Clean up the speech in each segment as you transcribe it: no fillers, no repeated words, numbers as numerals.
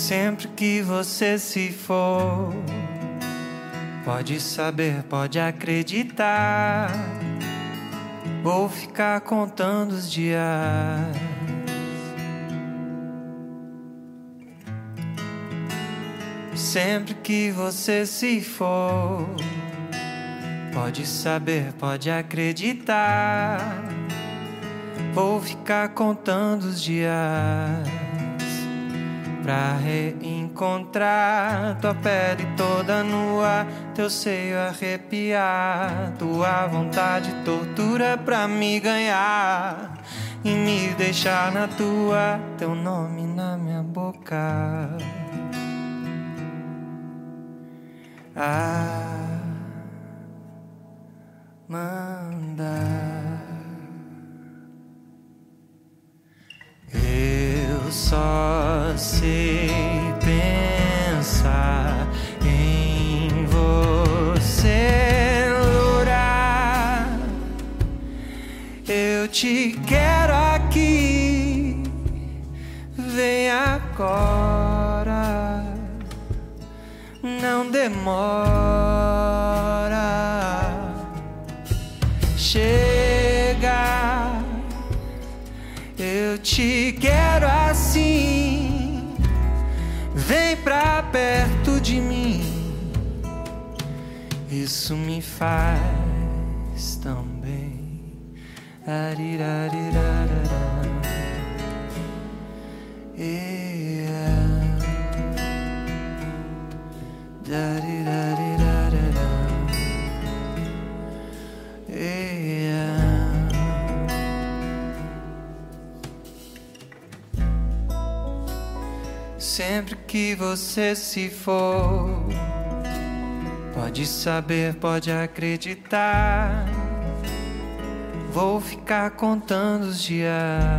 Sempre que você se for, pode saber, pode acreditar, vou ficar contando os dias. Sempre que você se for, pode saber, pode acreditar, vou ficar contando os dias pra reencontrar tua pele toda nua, teu seio arrepiar, tua vontade tortura pra me ganhar e me deixar na tua, teu nome na minha boca. Amanda, eu só sei pensar em você, loura. Eu te quero aqui, vem agora, não demora. Chega, eu te quero assim, vem pra perto de mim. Isso me faz tão bem. Sempre que você se for, pode saber, pode acreditar, vou ficar contando os dias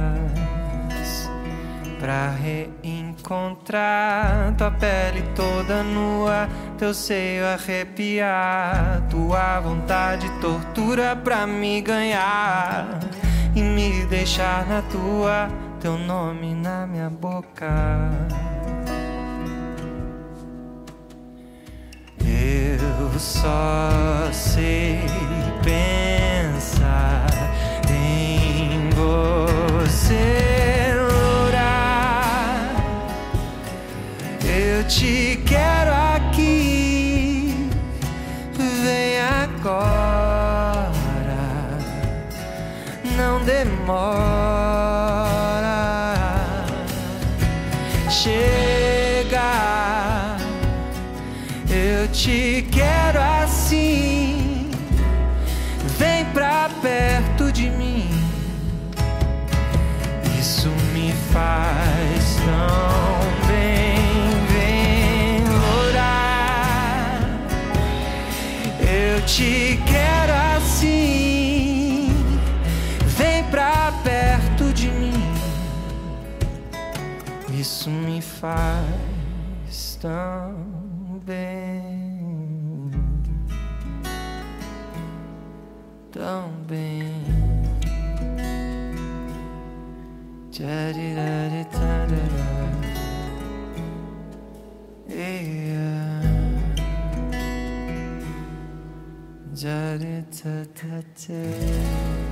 pra reencontrar tua pele toda nua, teu seio arrepiar, tua vontade tortura pra me ganhar e me deixar na tua, teu nome na minha boca. Eu só sei pensar em você, loura. Eu te quero aqui, vem agora, não demora. Chega, eu te quero assim, vem pra perto de mim. Isso me faz tão bem, vem, loura. Eu te quero assim, vem pra perto de mim. Isso me faz tão bem, tão bem. Yeah.